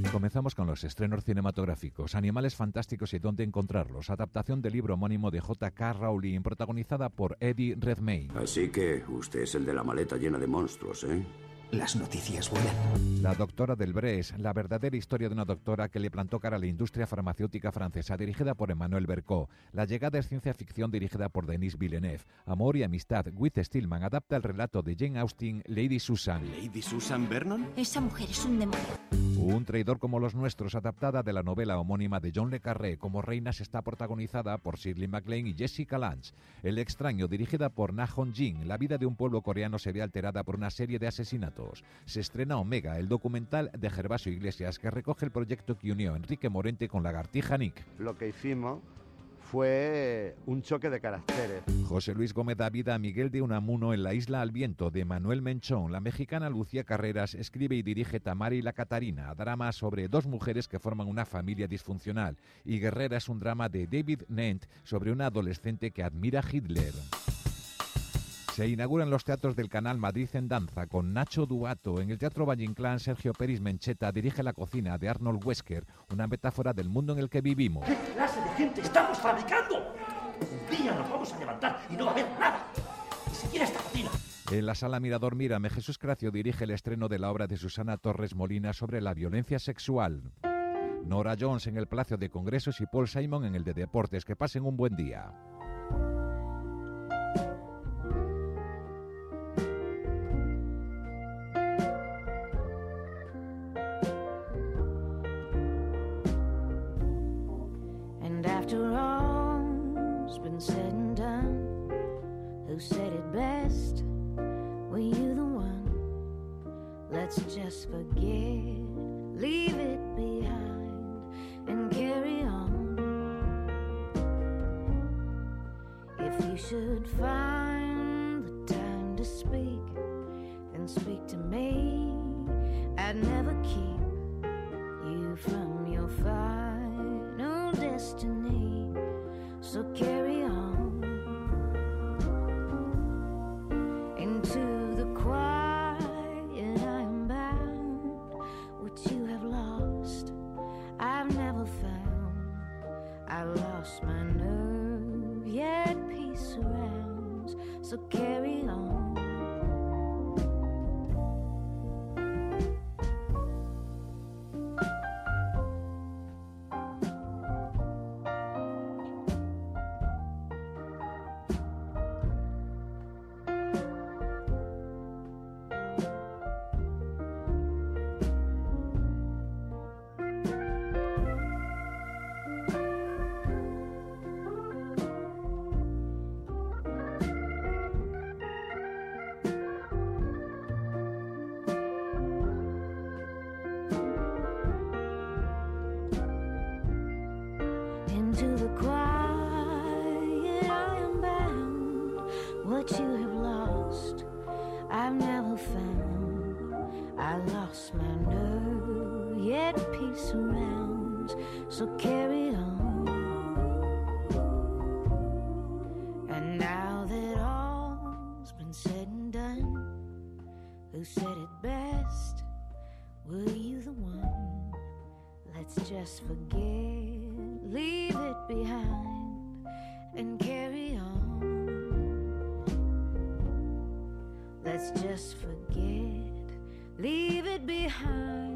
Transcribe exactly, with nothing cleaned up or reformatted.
Comenzamos con los estrenos cinematográficos. Animales fantásticos y dónde encontrarlos. Adaptación del libro homónimo de J K Rowling, protagonizada por Eddie Redmayne. Así que usted es el de la maleta llena de monstruos, ¿eh? Las noticias vuelan. La doctora Delbrès, la verdadera historia de una doctora que le plantó cara a la industria farmacéutica francesa, dirigida por Emmanuel Bercot. La llegada es ciencia ficción dirigida por Denis Villeneuve. Amor y amistad, Whit Stillman adapta el relato de Jane Austen, Lady Susan. ¿Lady Susan Vernon? Esa mujer es un demonio. Un traidor como los nuestros, adaptada de la novela homónima de John le Carré. Como reinas está protagonizada por Shirley MacLaine y Jessica Lange. El extraño, dirigida por Na Hong-jin. La vida de un pueblo coreano se ve alterada por una serie de asesinatos. Se estrena Omega, el documental de Gervasio Iglesias que recoge el proyecto que unió a Enrique Morente con Lagartija Nick. Lo que hicimos fue un choque de caracteres. José Luis Gómez da vida a Miguel de Unamuno en La isla al viento, de Manuel Menchón. La mexicana Lucía Carreras escribe y dirige Tamara y la Catarina, drama sobre dos mujeres que forman una familia disfuncional. Y Guerrera es un drama de David Nent sobre una adolescente que admira a Hitler. Se inauguran los teatros del Canal Madrid en Danza con Nacho Duato. En el Teatro Valle Inclán, Sergio Peris Mencheta dirige La cocina de Arnold Wesker, una metáfora del mundo en el que vivimos. ¿Qué clase de gente estamos fabricando? Un día nos vamos a levantar y no va a haber nada. Ni siquiera esta cocina. En la Sala Mirador Mírame, Jesús Cracio dirige el estreno de la obra de Susana Torres Molina sobre la violencia sexual. Nora Jones en el Palacio de Congresos y Paul Simon en el de Deportes. Que pasen un buen día. After all's been said and done, who said it best? Were you the one? Let's just forget, leave it behind and carry on. If you should find the time to speak, then speak to me. I'd never keep you from your final destiny, so carry on into the quiet. I am bound. What you have lost, I've never found. I lost my nerve, yet peace surrounds, so carry on. To the quiet, I am bound. What you have lost, I've never found. I lost my nerve, yet peace surrounds, so carry on. And now that all's been said and done, who said it best? Were you the one? Let's just forget, leave it behind and carry on. Let's just forget, leave it behind.